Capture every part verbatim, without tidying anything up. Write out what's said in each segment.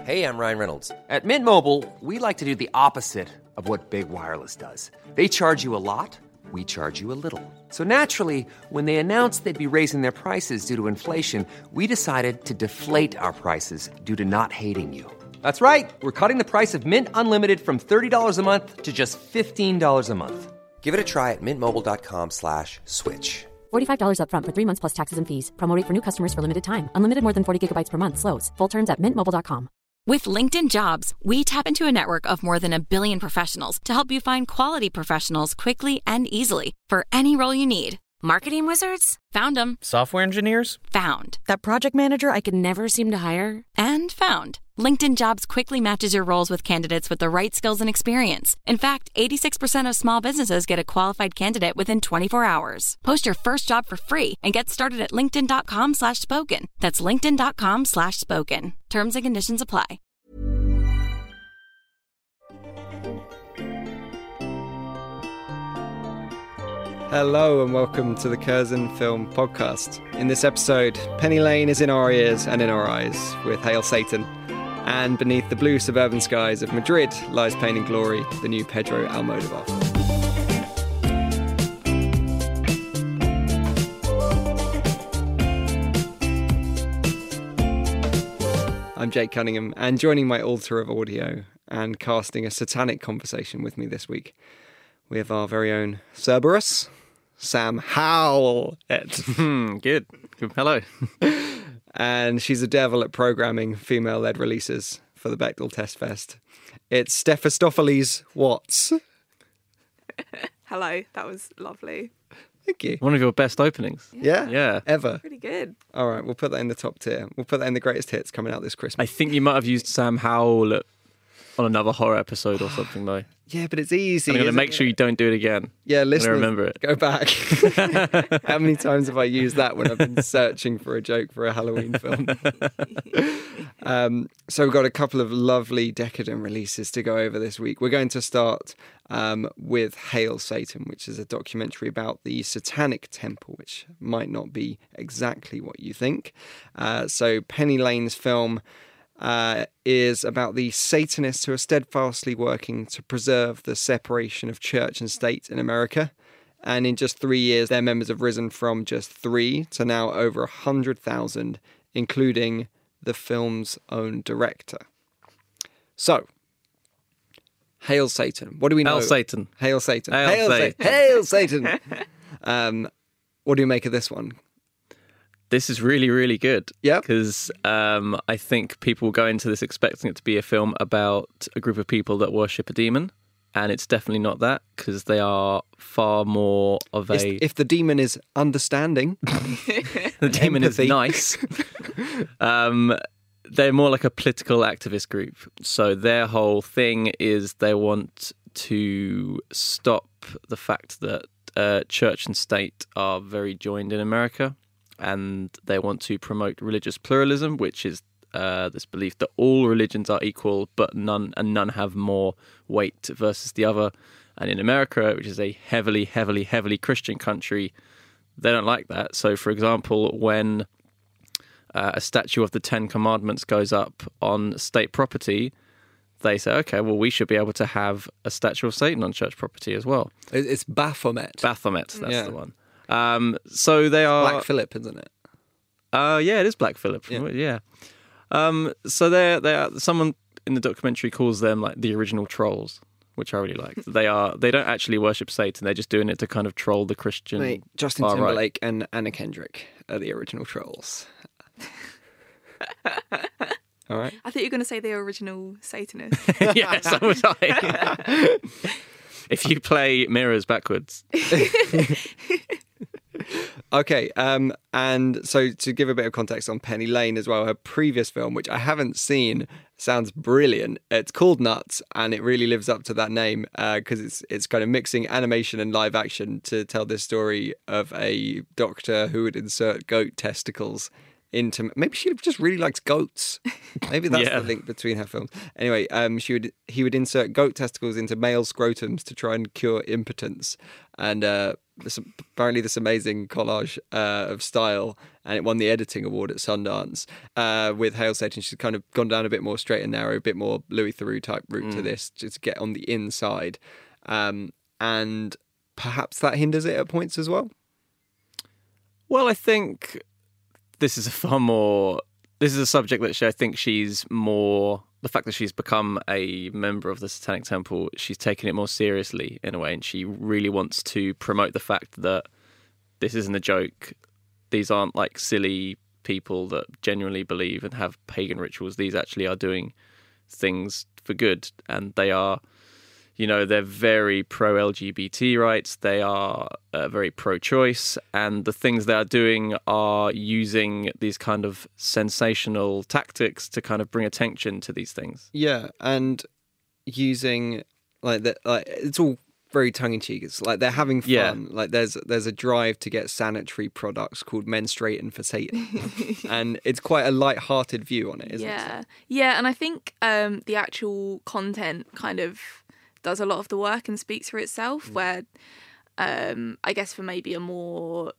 Hey, I'm Ryan Reynolds. At Mint Mobile, we like to do the opposite of what Big Wireless does. They charge you a lot, we charge you a little. So naturally, when they announced they'd be raising their prices due to inflation, we decided to deflate our prices due to not hating you. That's right. We're cutting the price of Mint Unlimited from thirty dollars a month to just fifteen dollars a month. Give it a try at mintmobile.com slash switch. forty-five dollars up front for three months plus taxes and fees. Promo rate for new customers for limited time. Unlimited more than forty gigabytes per month slows. Full terms at mint mobile dot com. With LinkedIn Jobs, we tap into a network of more than a billion professionals to help you find quality professionals quickly and easily for any role you need. Marketing wizards? Found them. Software engineers? Found. That project manager I could never seem to hire? And found. LinkedIn Jobs quickly matches your roles with candidates with the right skills and experience. In fact, eighty-six percent of small businesses get a qualified candidate within twenty-four hours. Post your first job for free and get started at linkedin.com slash spoken. That's linkedin.com slash spoken. Terms and conditions apply. Hello and welcome to the Curzon Film Podcast. In this episode, Penny Lane is in our ears and in our eyes with Hail Satan. And beneath the blue suburban skies of Madrid lies Pain and Glory, the new Pedro Almodovar. I'm Jake Cunningham, and joining my altar of audio and casting a satanic conversation with me this week, we have our very own Cerberus, Sam Howell. Hmm, good. Good. Hello. And she's a devil at programming female-led releases for the Bechdel Test Fest. It's Stephistopheles Watts. Hello, that was lovely. Thank you. One of your best openings. Yeah? Yeah. Ever. Pretty good. All right, we'll put that in the top tier. We'll put that in the greatest hits coming out this I Christmas. think you might have used Sam Howell at, on another horror episode or something, though. Yeah, but it's easy. I'm going to isn't make it? sure you don't do it again. Yeah, listeners, remember it. go back. How many times have I used that when I've been searching for a joke for a Halloween film? um, so we've got a couple of lovely decadent releases to go over this week. We're going to start um, with Hail Satan, which is a documentary about the Satanic Temple, which might not be exactly what you think. Uh, so Penny Lane's film Uh, is about the Satanists who are steadfastly working to preserve the separation of church and state in America. And in just three years, their members have risen from just three to now over one hundred thousand, including the film's own director. So, Hail Satan. What do we know? Hail Satan. Hail Satan. Hail Hail Satan. Satan. Hail Satan. um, what do you make of this one? This is really, really good. Yeah. Because um, I think people go into this expecting it to be a film about a group of people that worship a demon. And it's definitely not that, because they are far more of a... If, if the demon is understanding, the demon empathy. is nice. um, they're more like a political activist group. So their whole thing is they want to stop the fact that uh, church and state are very joined in America. And they want to promote religious pluralism, which is uh, this belief that all religions are equal, but none and none have more weight versus the other. And in America, which is a heavily, heavily, heavily Christian country, they don't like that. So, for example, when uh, a statue of the Ten Commandments goes up on state property, they say, okay, well, we should be able to have a statue of Satan on church property as well. It's Baphomet. Baphomet, that's Yeah. the one. Um, so they are Black Phillip, isn't it? Uh, yeah, it is Black Phillip. Yeah. Yeah. Um, so they're they are someone in the documentary calls them like the original trolls, which I really like. They are they don't actually worship Satan. They're just doing it to kind of troll the Christian. Mate, Justin far right. Timberlake and Anna Kendrick are the original trolls. All right. I thought you were going to say the original Satanist. Yeah, so was I. If you play mirrors backwards. Okay, um, and so to give a bit of context on Penny Lane as well, her previous film, which I haven't seen, sounds brilliant. It's called Nuts, and it really lives up to that name because uh, it's it's kind of mixing animation and live action to tell this story of a doctor who would insert goat testicles into... Maybe she just really likes goats. Maybe that's Yeah. the link between her films. Anyway, um, she would he would insert goat testicles into male scrotums to try and cure impotence. And uh, this, apparently this amazing collage uh, of style and it won the editing award at Sundance. Uh, with Hail Satan, she's kind of gone down a bit more straight and narrow, a bit more Louis Theroux type route mm. to this, just to get on the inside. Um, and perhaps that hinders it at points as well? Well, I think this is a far more... This is a subject that she, I think she's more... The fact that she's become a member of the Satanic Temple, she's taken it more seriously in a way, and she really wants to promote the fact that this isn't a joke. These aren't like silly people that genuinely believe and have pagan rituals. These actually are doing things for good, and they are, you know, they're very pro-L G B T rights. They are uh, very pro-choice, and the things they are doing are using these kind of sensational tactics to kind of bring attention to these things. Yeah, and using like that, like it's all very tongue-in-cheek. It's like they're having fun. Yeah. Like there's there's a drive to get sanitary products called Menstruating for Satan, and it's quite a light-hearted view on it, isn't yeah. it? Yeah, and I think um, the actual content kind of does a lot of the work and speaks for itself, mm. where um, I guess for maybe a more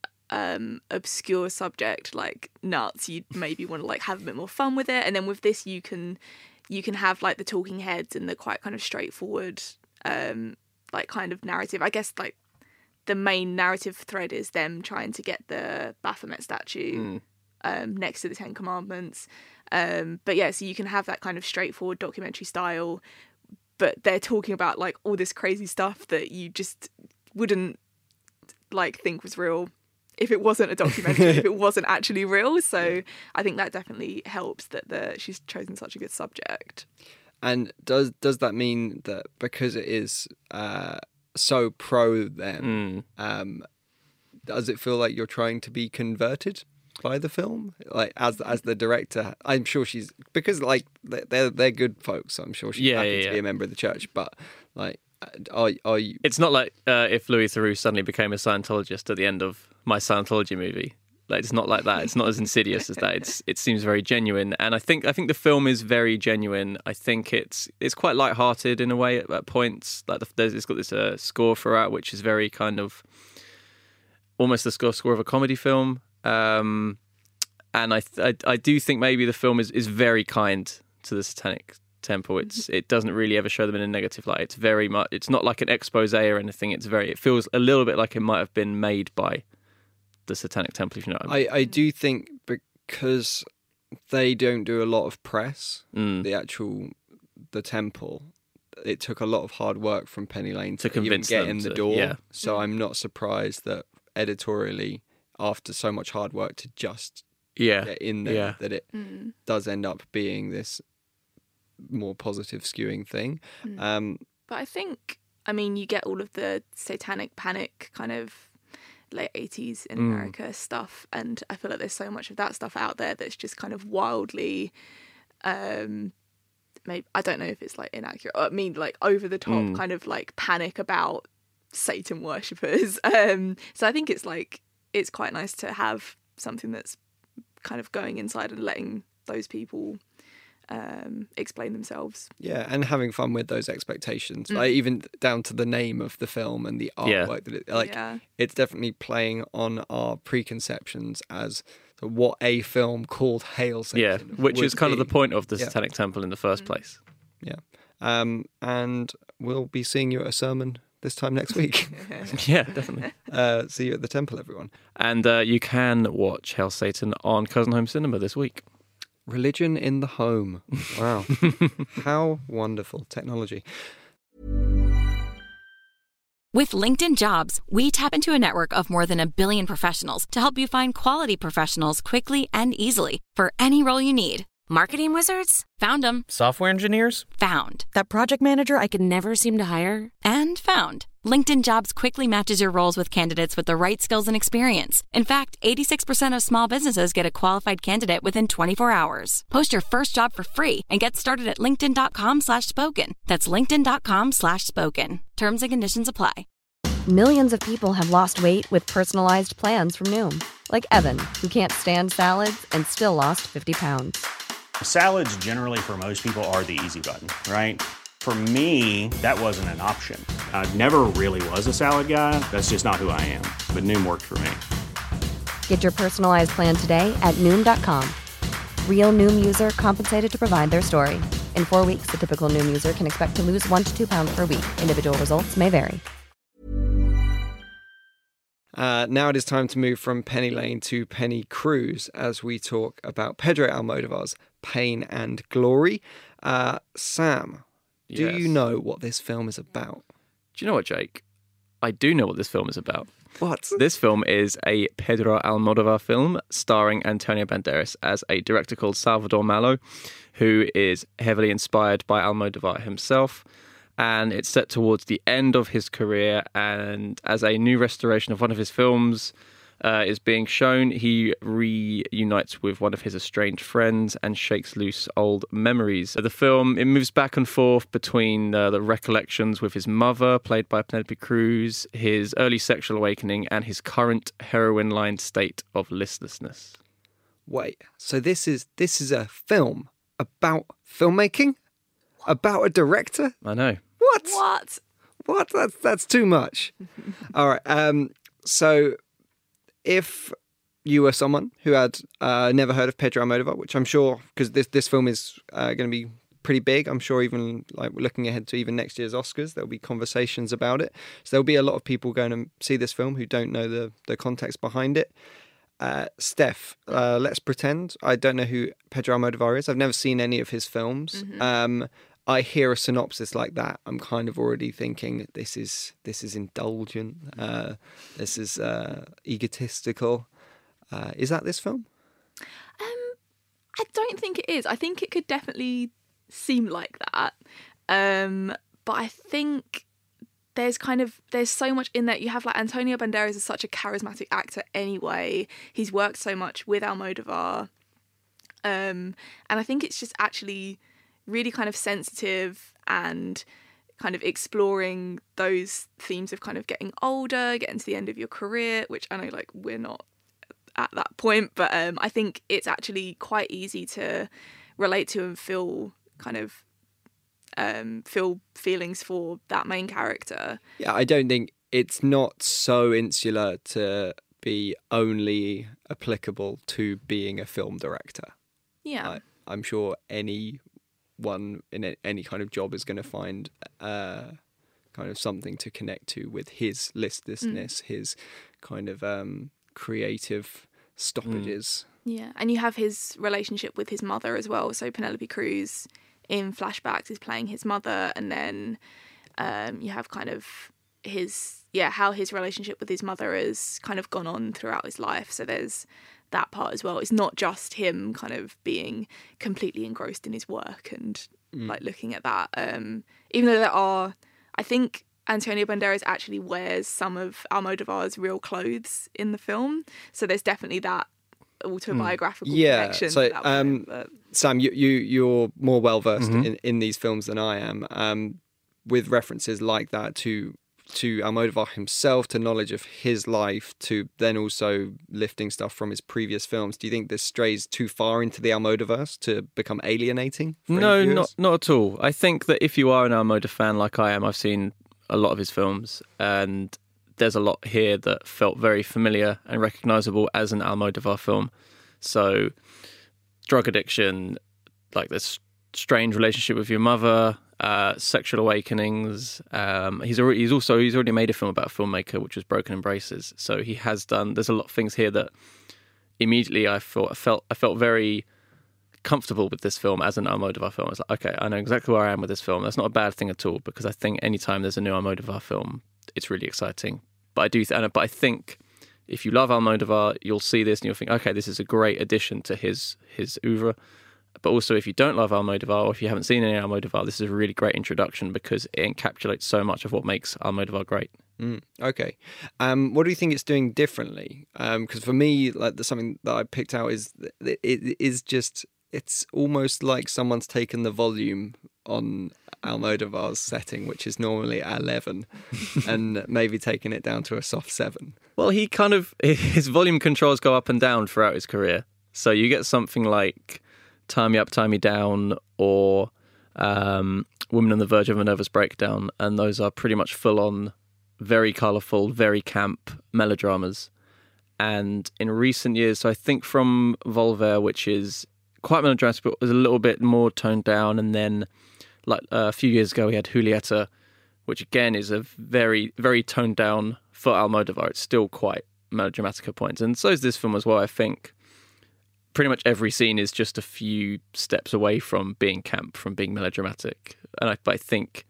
um, obscure subject like nuts, you'd maybe want to like have a bit more fun with it. And then with this, you can you can have like the talking heads and the quite kind of straightforward um, like kind of narrative. I guess like the main narrative thread is them trying to get the Baphomet statue mm. um, next to the Ten Commandments. Um, but yeah, so you can have that kind of straightforward documentary style, but they're talking about like all this crazy stuff that you just wouldn't like think was real if it wasn't a documentary, if it wasn't actually real. So I think that definitely helps that the she's chosen such a good subject. And does does that mean that because it is uh, so pro them, mm. um, does it feel like you're trying to be converted by the film, like as as the director? I'm sure she's, because like they're they're good folks, so I'm sure she's yeah, happy yeah, to yeah. be a member of the church. But like, are are you? It's not like uh, if Louis Theroux suddenly became a Scientologist at the end of my Scientology movie. Like it's not like that. It's not as insidious as that. It's it seems very genuine, and I think I think the film is very genuine. I think it's it's quite lighthearted in a way at, at points. Like the, there's it's got this uh, score throughout, which is very kind of almost the score score of a comedy film. Um, and I, I I do think maybe the film is, is very kind to the Satanic Temple. It's it doesn't really ever show them in a negative light. It's very much. It's not like an expose or anything. It's very. It feels a little bit like it might have been made by the Satanic Temple, if you know what I mean. I, I do think because they don't do a lot of press, mm. the actual the temple, it took a lot of hard work from Penny Lane to, to convince even get in the to, door. Yeah. So I'm not surprised that editorially, after so much hard work to just yeah. get in there, yeah. that it mm. does end up being this more positive skewing thing. Mm. Um, but I think, I mean, you get all of the satanic panic kind of late eighties in Mm. America stuff, and I feel like there's so much of that stuff out there that's just kind of wildly um maybe I don't know if it's like inaccurate, I mean like over the top Mm. kind of like panic about Satan worshippers. Um so I think it's like it's quite nice to have something that's kind of going inside and letting those people um explain themselves. Yeah, and having fun with those expectations, Mm. like even down to the name of the film and the artwork. Yeah. That it, like Yeah. it's definitely playing on our preconceptions as to what a film called Hail Satan. Yeah, which would is kind be. of the point of the Yeah. Satanic Temple in the first place. Yeah, um, and we'll be seeing you at a sermon this time next week. Yeah, definitely. uh, see you at the temple, everyone. And uh, you can watch Hail Satan on Cousin Home Cinema this week. Religion in the home. Wow. How wonderful. Technology. With LinkedIn Jobs, we tap into a network of more than a billion professionals to help you find quality professionals quickly and easily for any role you need. Marketing wizards? Found them. Software engineers? Found. That project manager I could never seem to hire? And found. LinkedIn Jobs quickly matches your roles with candidates with the right skills and experience. In fact, eighty-six percent of small businesses get a qualified candidate within twenty-four hours. Post your first job for free and get started at linkedin.com slash spoken. That's linkedin.com slash spoken. Terms and conditions apply. Millions of people have lost weight with personalized plans from Noom. Like Evan, who can't stand salads and still lost fifty pounds. Salads generally for most people are the easy button, right? For me, that wasn't an option. I never really was a salad guy. That's just not who I am. But Noom worked for me. Get your personalized plan today at Noom dot com. Real Noom user compensated to provide their story. In four weeks, the typical Noom user can expect to lose one to two pounds per week. Individual results may vary. Uh, now it is time to move from Penny Lane to Penny Cruz as we talk about Pedro Almodovar's Pain and Glory. Uh, Sam, do Yes. you know what this film is about? Do you know what, Jake? I do know what this film is about. What? This film is a Pedro Almodovar film starring Antonio Banderas as a director called Salvador Malo, who is heavily inspired by Almodovar himself. And it's set towards the end of his career, and as a new restoration of one of his films uh, is being shown, he reunites with one of his estranged friends and shakes loose old memories. The film, it moves back and forth between uh, the recollections with his mother, played by Penelope Cruz, his early sexual awakening, and his current heroin-lined state of listlessness. Wait, so this is this is a film about filmmaking? About a director? I know. What? What? What? That's that's too much. All right. Um. So, if you were someone who had uh, never heard of Pedro Almodovar, which I'm sure, because this this film is uh, going to be pretty big, I'm sure even like looking ahead to even next year's Oscars, there'll be conversations about it. So there'll be a lot of people going to see this film who don't know the the context behind it. Uh, Steph, uh, let's pretend I don't know who Pedro Almodovar is. I've never seen any of his films. Mm-hmm. Um, I hear a synopsis like that, I'm kind of already thinking this is this is indulgent. Uh, this is uh, egotistical. Uh, is that this film? Um, I don't think it is. I think it could definitely seem like that. Um, but I think there's kind of there's so much in that. You have like Antonio Banderas is such a charismatic actor anyway. He's worked so much with Almodovar, um, and I think it's just actually really kind of sensitive and kind of exploring those themes of kind of getting older, getting to the end of your career, which I know like we're not at that point, but um, I think it's actually quite easy to relate to and feel kind of um, feel feelings for that main character. Yeah, I don't think it's not so insular to be only applicable to being a film director. Yeah. I, I'm sure any one in a, any kind of job is going to find uh, kind of something to connect to with his listlessness, mm. his kind of um, creative stoppages. Mm. Yeah, and you have his relationship with his mother as well. So Penelope Cruz in flashbacks is playing his mother, and then um, you have kind of his, yeah, how his relationship with his mother has kind of gone on throughout his life. So there's that part as well. It's not just him kind of being completely engrossed in his work and mm. like looking at that. Um, even though there are, I think Antonio Banderas actually wears some of Almodovar's real clothes in the film. So there's definitely that autobiographical mm. yeah, connection. so, to that um, point, Sam, you, you, you're more well-versed mm-hmm. in, in these films than I am. Um, with references like that to to Almodovar himself, to knowledge of his life, to then also lifting stuff from his previous films. Do you think this strays too far into the Almodoverse to become alienating? No, not not at all. I think that if you are an Almodovar fan like I am, I've seen a lot of his films, and there's a lot here that felt very familiar and recognisable as an Almodovar film. So, drug addiction, like this strange relationship with your mother, uh, sexual awakenings. Um, he's already, he's also he's already made a film about a filmmaker, which was Broken Embraces. So he has done. There's a lot of things here that immediately I thought I felt I felt very comfortable with this film as an Almodovar film. I was like, okay, I know exactly where I am with this film. That's not a bad thing at all, because I think anytime there's a new Almodovar film, it's really exciting. But I do, th- but I think if you love Almodovar, you'll see this and you'll think, okay, this is a great addition to his his oeuvre. But also, if you don't love Almodovar, or if you haven't seen any Almodovar, this is a really great introduction because it encapsulates so much of what makes Almodovar great. Mm, okay. Um, what do you think it's doing differently? Because um, for me, like the, something that I picked out is it, it is just, it's almost like someone's taken the volume on Almodovar's setting, which is normally at eleven, and maybe taken it down to a soft seven. Well, he kind of, his volume controls go up and down throughout his career. So you get something like Tie Me Up, Tie Me Down, or um, Woman on the Verge of a Nervous Breakdown, and those are pretty much full-on, very colourful, very camp melodramas. And in recent years, so I think from Volver, which is quite melodramatic, but was a little bit more toned down. And then like uh, a few years ago, we had Julieta, which again is a very, very toned down for Almodovar. It's still quite melodramatic at points. And so is this film as well, I think. Pretty much every scene is just a few steps away from being camp, from being melodramatic. And I, I think...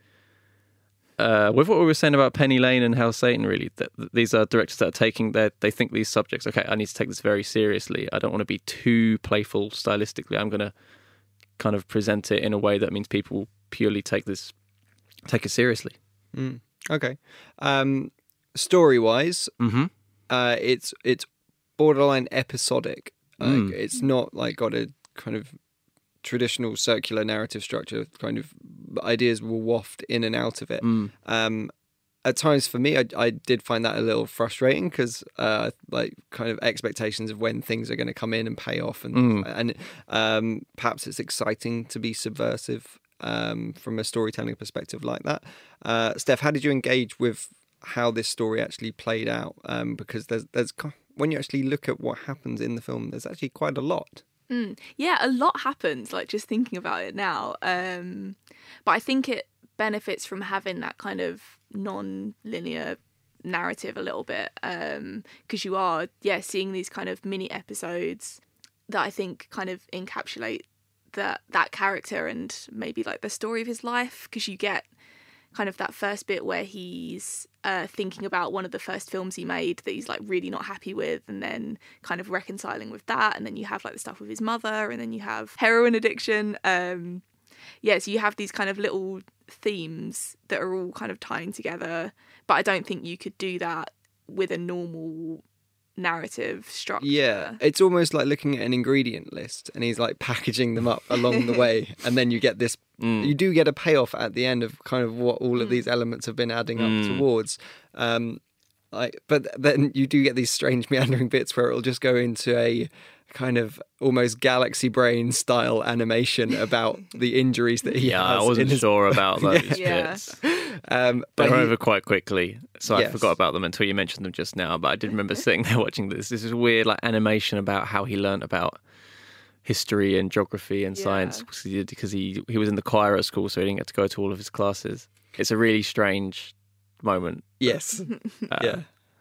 Uh, with what we were saying about Penny Lane and Hell Satan, really, that these are directors that are taking their, they think these subjects, okay, I need to take this very seriously. I don't want to be too playful stylistically. I'm going to kind of present it in a way that means people purely take this, take it seriously. Mm, okay. Um, story-wise, mm-hmm. uh, it's it's borderline episodic. Like, Mm. It's not like got a kind of traditional circular narrative structure. Kind of ideas will waft in and out of it. Mm. Um, at times, for me, I, I did find that a little frustrating because, uh, like, kind of expectations of when things are going to come in and pay off, and Mm. and um, perhaps it's exciting to be subversive um, from a storytelling perspective like that. Uh, Steph, how did you engage with how this story actually played out? Um, because there's there's when you actually look at what happens in the film, there's actually quite a lot. Mm. Yeah, a lot happens, like just thinking about it now. Um, but I think it benefits from having that kind of non-linear narrative a little bit, because you are, yeah, seeing these kind of mini episodes that I think kind of encapsulate that that character and maybe like the story of his life, because you get kind of that first bit where he's uh, thinking about one of the first films he made that he's like really not happy with, and then kind of reconciling with that, and then you have like the stuff with his mother, and then you have heroin addiction. Um, yeah, so you have these kind of little themes that are all kind of tying together, but I don't think you could do that with a normal narrative structure. Yeah, it's almost like looking at an ingredient list and he's like packaging them up along the way, and then you get this mm. you do get a payoff at the end of kind of what all of mm. these elements have been adding up mm. towards. Um, like, but then you do get these strange meandering bits where it'll just go into a kind of almost Galaxy Brain style animation about the injuries that he yeah, has. I wasn't his... sure about those yeah. bits. Um, They're but he... over quite quickly, so yes. I forgot about them until you mentioned them just now. But I did remember sitting there watching this. This is weird, like animation about how he learnt about history and geography and yeah. science because he, because he he was in the choir at school, so he didn't get to go to all of his classes. It's a really strange moment. Yes, uh, yeah.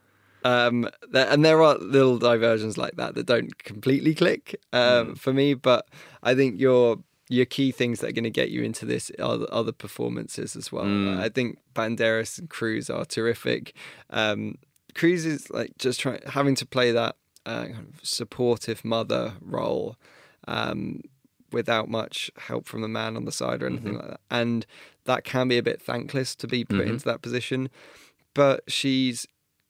Um, there, and there are little diversions like that that don't completely click um, Mm. for me, but I think your your key things that are going to get you into this are the other performances as well. Mm. I think Banderas and Cruz are terrific. Um, Cruz is like just trying having to play that uh, kind of supportive mother role um, without much help from the man on the side or anything Mm-hmm. like that, and that can be a bit thankless to be put Mm-hmm. into that position. But she's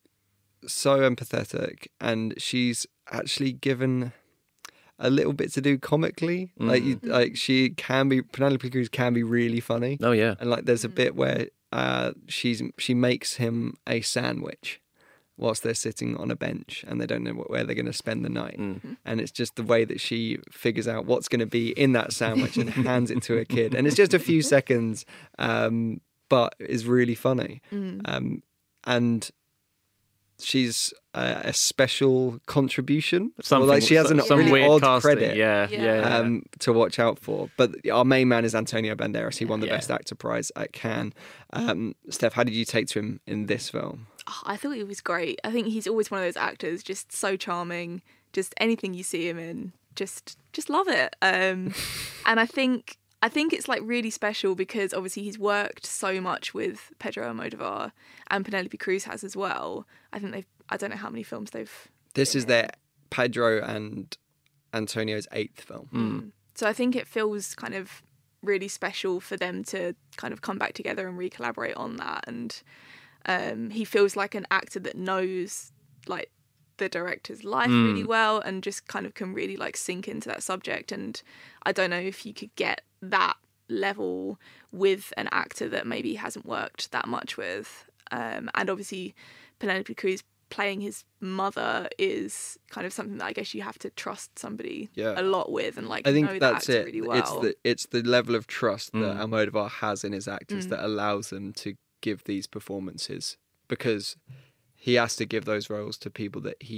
so empathetic, and she's actually given a little bit to do comically. Mm. Like, you, like she can be Penelope Cruz can be really funny. Oh yeah. And like, there's a bit where uh, she's she makes him a sandwich whilst they're sitting on a bench and they don't know where they're going to spend the night. Mm. And it's just the way that she figures out what's going to be in that sandwich and hands it to a kid. And it's just a few seconds, um, but is really funny. Mm. Um, and she's a, a special contribution. Something, Or like she has an some really weird odd casting. credit Yeah, Yeah. yeah. yeah. um, to watch out for. But our main man is Antonio Banderas. He won the Yeah. Best Actor prize at Cannes. Um, Steph, how did you take to him in this film? Oh, I thought he was great. I think he's always one of those actors, just so charming. Just anything you see him in, just just love it. Um, and I think I think it's like really special because obviously he's worked so much with Pedro Almodovar, and Penelope Cruz has as well. I think they've. I don't know how many films they've. This been is in. their Pedro and Antonio's eighth film. Mm. So I think it feels kind of really special for them to kind of come back together and re-collaborate on that. And um, he feels like an actor that knows like the director's life Mm. really well and just kind of can really like sink into that subject. And I don't know if you could get that level with an actor that maybe hasn't worked that much with. Um, and obviously Penelope Cruz playing his mother is kind of something that I guess you have to trust somebody Yeah. a lot with and like I think know that's that actor it. really well. It's the it's the level of trust that Mm. Almodovar has in his actors Mm. that allows them to give these performances, because he has to give those roles to people that he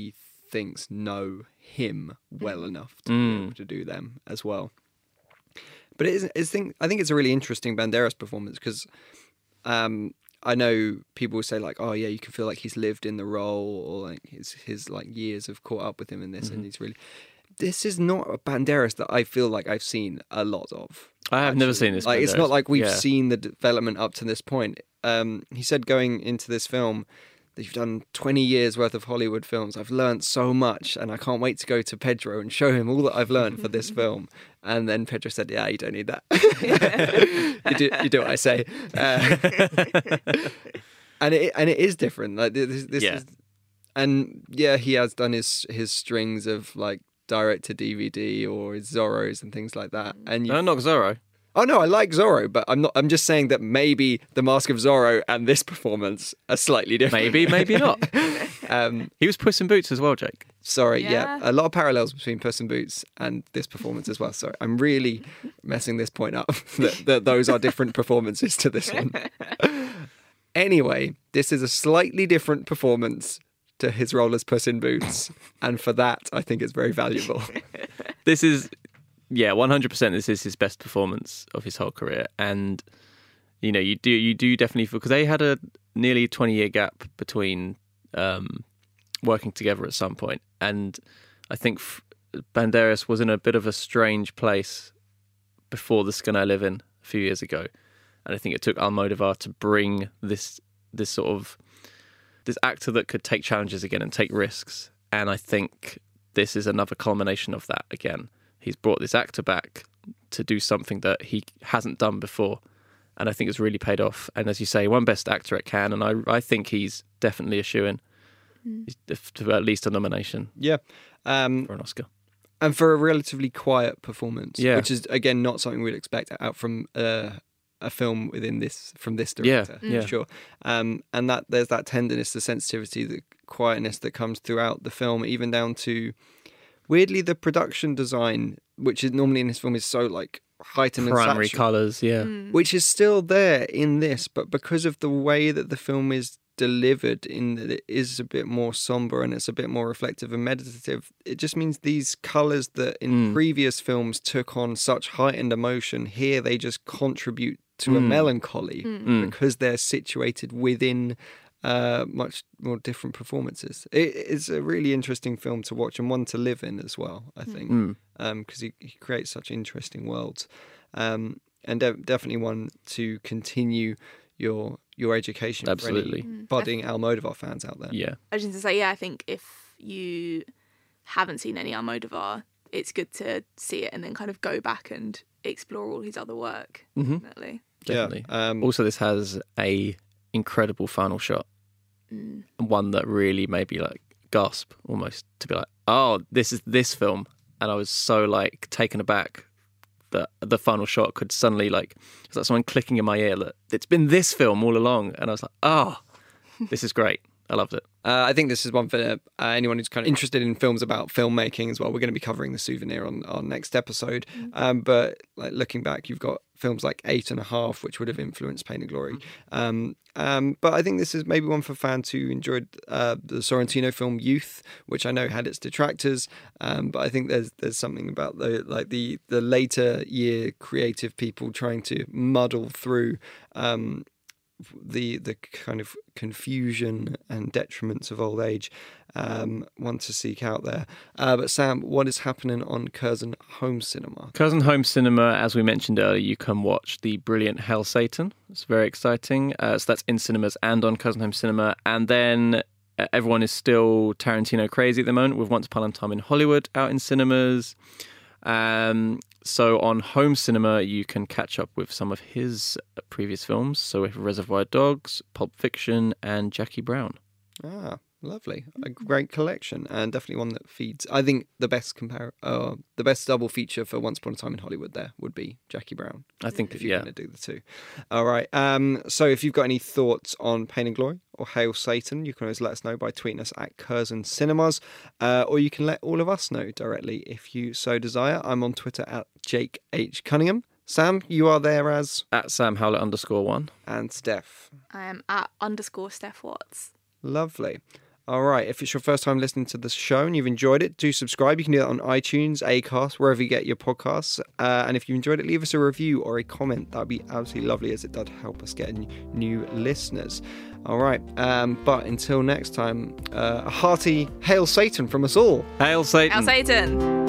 thinks know him well enough to Mm. be able to do them as well. But it is, it's think, I think it's a really interesting Banderas performance because um, I know people will say like, oh yeah, you can feel like he's lived in the role, or like his his like years have caught up with him in this, Mm-hmm. and he's really. This is not a Banderas that I feel like I've seen a lot of. I have never actually. seen this. Like it's Banderas. not like we've Yeah. seen the development up to this point. Um, he said going into this film that you've done twenty years worth of Hollywood films. I've learned so much, and I can't wait to go to Pedro and show him all that I've learned for this film. And then Pedro said, "Yeah, you don't need that. you do you do what I say." Uh, and it and it is different. Like this, this Yeah. is, and yeah, he has done his his strings of like direct to D V D or his Zorros and things like that. And you No, not Zorro. Oh no, I like Zorro, but I'm not. I'm just saying that maybe the Mask of Zorro and this performance are slightly different. Maybe, maybe not. Um, He was Puss in Boots as well, Jake. sorry, yeah. Yeah. a lot of parallels between Puss in Boots and this performance as well. Sorry, I'm really messing this point up. that, that those are different performances to this one. Anyway, this is a slightly different performance to his role as Puss in Boots, and for that, I think it's very valuable. This is, yeah, one hundred percent. This is his best performance of his whole career, and you know, you do you do definitely feel because they had a nearly twenty year gap between um, working together at some point, and I think F- Banderas was in a bit of a strange place before The Skin I Live In a few years ago, and I think it took Almodovar to bring this this sort of this actor that could take challenges again and take risks, and I think this is another culmination of that again. He's brought this actor back to do something that he hasn't done before, and I think it's really paid off. And as you say, won Best Actor at Cannes, and I I think he's definitely a shoo-in to at least a nomination Yeah. Um, for an Oscar. and for a relatively quiet performance, Yeah. which is again not something we'd expect out from uh, a film within this from this Yeah, director, yeah. for sure. Um, and that there's that tenderness, the sensitivity, the quietness that comes throughout the film, even down to weirdly the production design, which is normally in this film is so like heightened Primary and saturated, colours, yeah. which is still there in this, but because of the way that the film is delivered, in that it is a bit more somber and it's a bit more reflective and meditative, it just means these colours that in Mm. previous films took on such heightened emotion, here they just contribute to a Mm. melancholy Mm. because they're situated within uh, much more different performances. It, it's a really interesting film to watch and one to live in as well, I think, Mm. because he, he creates such interesting worlds. Um, and de- definitely one to continue your your education Absolutely. for any budding Almodovar fans out there. Yeah. I was just going to say, yeah, I think if you haven't seen any Almodovar, it's good to see it and then kind of go back and explore all his other work. Mhm. Definitely. Definitely. Yeah, um, Also, this has a incredible final shot, Mm. one that really made me like gasp almost to be like, oh, this is this film, and I was so like taken aback that the final shot could suddenly like it's like someone clicking in my ear that it's been this film all along, and I was like, oh, this is great. I loved it. Uh, I think this is one for uh, anyone who's kind of interested in films about filmmaking as well. We're going to be covering The Souvenir on our next episode. Um, but like looking back, you've got films like Eight and a Half, which would have influenced Pain and Glory. Um, um, but I think this is maybe one for fans who enjoyed uh, the Sorrentino film Youth, which I know had its detractors. Um, but I think there's there's something about the like the the later year creative people trying to muddle through. Um, the the kind of confusion and detriments of old age, um, one to seek out there. Uh, but Sam, what is happening on Curzon Home Cinema? Curzon Home Cinema, as we mentioned earlier, you can watch the brilliant Hell Satan. It's very exciting. Uh, so that's in cinemas and on Curzon Home Cinema. And then uh, everyone is still Tarantino crazy at the moment with Once Upon a Time in Hollywood out in cinemas. Um, so on home cinema, you can catch up with some of his previous films. So with Reservoir Dogs, Pulp Fiction, and Jackie Brown. Ah, lovely. A great collection, and definitely one that feeds. I think the best compar- uh, the best double feature for Once Upon a Time in Hollywood there would be Jackie Brown. I think, If you're yeah. going to do the two. All right. Um, so if you've got any thoughts on Pain and Glory or Hail Satan, you can always let us know by tweeting us at Curzon Cinemas, uh, or you can let all of us know directly if you so desire. I'm on Twitter at Jake H. Cunningham. Sam, you are there as... At Sam Howlett underscore one. And Steph. I am at underscore Steph Watts. Lovely. All right. If it's your first time listening to the show and you've enjoyed it, do subscribe. You can do that on iTunes, Acast, wherever you get your podcasts. Uh, and if you enjoyed it, leave us a review or a comment. That would be absolutely lovely, as it does help us get new listeners. All right. Um, but until next time, uh, a hearty Hail Satan from us all. Hail Satan. Hail Satan.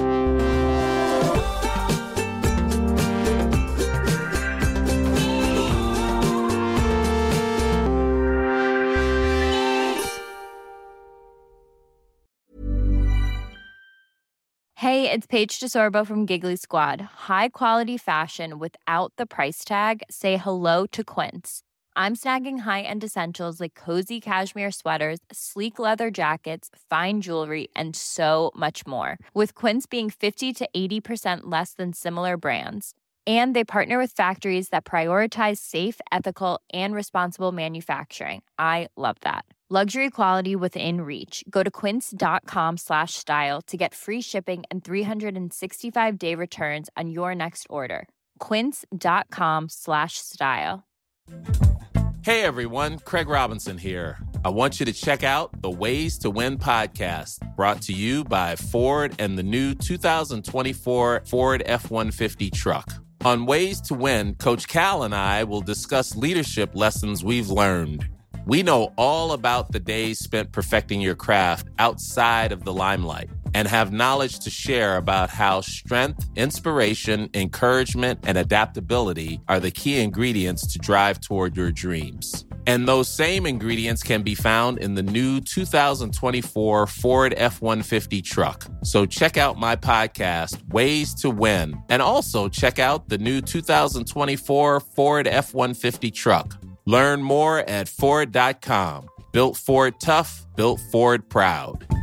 Hey, it's Paige DeSorbo from Giggly Squad. High quality fashion without the price tag. Say hello to Quince. I'm snagging high-end essentials like cozy cashmere sweaters, sleek leather jackets, fine jewelry, and so much more. With Quince being fifty to eighty percent less than similar brands. And they partner with factories that prioritize safe, ethical, and responsible manufacturing. I love that. Luxury quality within reach. Go to quince.com slash style to get free shipping and three sixty-five day returns on your next order. Quince.com slash style. Hey everyone, Craig Robinson here. I want you to check out the Ways to Win podcast, brought to you by Ford and the new two thousand twenty-four Ford F one fifty truck. On Ways to Win, Coach Cal and I will discuss leadership lessons we've learned. We know all about the days spent perfecting your craft outside of the limelight and have knowledge to share about how strength, inspiration, encouragement, and adaptability are the key ingredients to drive toward your dreams. And those same ingredients can be found in the new two thousand twenty-four Ford F one fifty truck. So check out my podcast, Ways to Win, and also check out the new two thousand twenty-four Ford F one fifty truck. Learn more at Ford dot com. Built Ford tough, built Ford proud.